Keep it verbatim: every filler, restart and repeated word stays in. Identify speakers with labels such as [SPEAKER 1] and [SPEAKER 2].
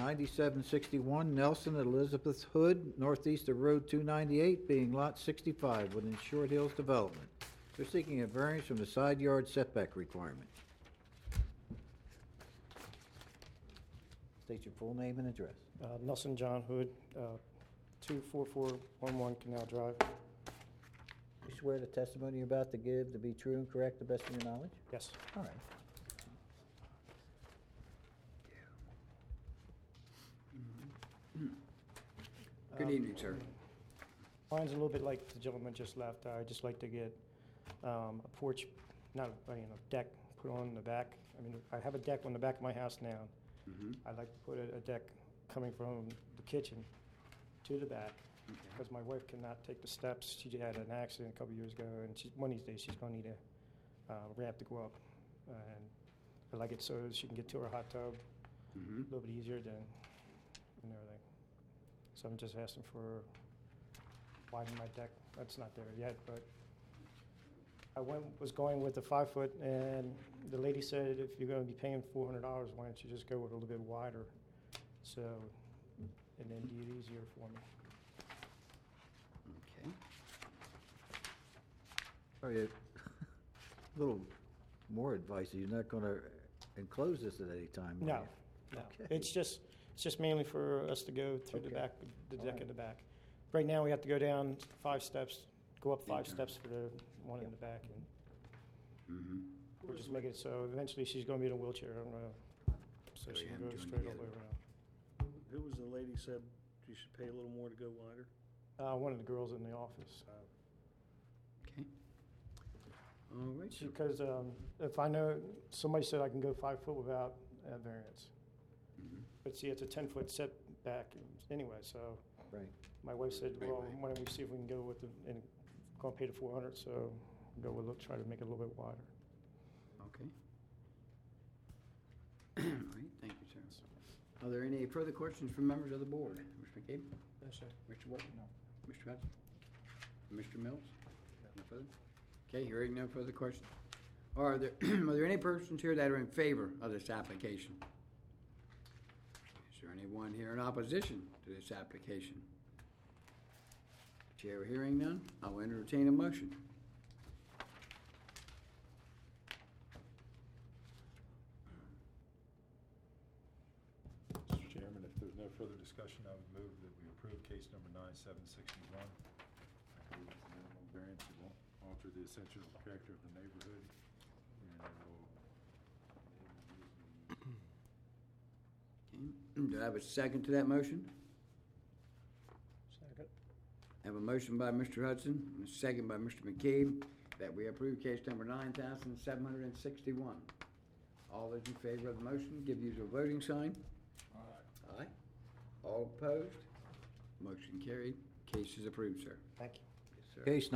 [SPEAKER 1] ninety-seven sixty-one Nelson Elizabeth Hood, northeast of Road two ninety-eight, being Lot sixty-five within Short Hills Development. They're seeking a variance from the side yard setback requirement. State your full name and address.
[SPEAKER 2] Uh, Nelson John Hood, uh, two four four one one Canal Drive.
[SPEAKER 1] You swear the testimony you're about to give to be true and correct to the best of your knowledge?
[SPEAKER 2] Yes.
[SPEAKER 1] All right.
[SPEAKER 3] Good
[SPEAKER 2] Um,
[SPEAKER 3] evening, sir.
[SPEAKER 2] Mine's a little bit like the gentleman just left. I just like to get um, a porch, not a, you know, deck put on the back. I mean, I have a deck on the back of my house now.
[SPEAKER 3] Mhm.
[SPEAKER 2] I'd like to put a, a deck coming from the kitchen to the back
[SPEAKER 3] Okay.
[SPEAKER 2] because my wife cannot take the steps. She had an accident a couple years ago, and she, one of these days she's going to need a uh, ramp to go up. And I like it so she can get to her hot tub
[SPEAKER 3] Mhm.
[SPEAKER 2] a little bit easier than and everything. So I'm just asking for widening my deck. That's not there yet, but I went, was going with the five foot, and the lady said, if you're gonna be paying four hundred dollars, why don't you just go with a little bit wider? So, and then do it easier for me.
[SPEAKER 3] Okay.
[SPEAKER 1] Sorry, a little more advice. You're not going to enclose this at any time, are
[SPEAKER 2] No,
[SPEAKER 1] you?
[SPEAKER 2] no.
[SPEAKER 1] Okay.
[SPEAKER 2] It's just, it's just mainly for us to go through the
[SPEAKER 1] Okay.
[SPEAKER 2] back, the
[SPEAKER 1] All
[SPEAKER 2] deck
[SPEAKER 1] right.
[SPEAKER 2] in the back. Right now, we have to go down five steps, go up five
[SPEAKER 3] Okay.
[SPEAKER 2] steps for the one in
[SPEAKER 1] Yep.
[SPEAKER 2] the back, and
[SPEAKER 3] Mhm.
[SPEAKER 2] we're just making it so eventually she's gonna be in a wheelchair. I'm gonna, so
[SPEAKER 3] So
[SPEAKER 2] she
[SPEAKER 3] you
[SPEAKER 2] can
[SPEAKER 3] have
[SPEAKER 2] go
[SPEAKER 3] them
[SPEAKER 2] straight all
[SPEAKER 3] together.
[SPEAKER 2] the way around.
[SPEAKER 4] Who was the lady said you should pay a little more to go wider?
[SPEAKER 2] Uh, one of the girls in the office. Uh,
[SPEAKER 3] Okay. All right.
[SPEAKER 2] She,
[SPEAKER 3] sir.
[SPEAKER 2] because um, if I know, somebody said I can go five foot without a variance.
[SPEAKER 3] Mhm.
[SPEAKER 2] But see, it's a ten foot setback anyway, so
[SPEAKER 1] Right.
[SPEAKER 2] my wife said,
[SPEAKER 3] Right,
[SPEAKER 2] well,
[SPEAKER 3] right.
[SPEAKER 2] why don't we see if we can go with the, and gonna pay the four hundred, so go with, look, try to make it a little bit wider.
[SPEAKER 3] Okay. All right, thank you, sir. Are there any further questions from members of the board? Mister McCabe?
[SPEAKER 2] Yes, sir.
[SPEAKER 3] Mister Walton? No. Mister Hudson? Mister Mills? No further? Okay, hearing no further questions. Are there, are there any persons here that are in favor of this application? Is there anyone here in opposition to this application? Chair hearing none, I'll entertain a motion.
[SPEAKER 5] Mister Chairman, if there's no further discussion, I would move that we approve case number nine seven sixty-one. I believe it's a minimal variance. It won't alter the essential character of the neighborhood. And it will.
[SPEAKER 3] Okay. Do I have a second to that motion?
[SPEAKER 2] Second.
[SPEAKER 3] I have a motion by Mister Hudson and a second by Mister McCabe that we approve case number nine thousand seven hundred and sixty-one. All those in favor of the motion, give you a voting sign. Aye. Aye. All opposed? Motion carried. Case is approved, sir.
[SPEAKER 2] Thank you.
[SPEAKER 3] Yes, sir.
[SPEAKER 1] Case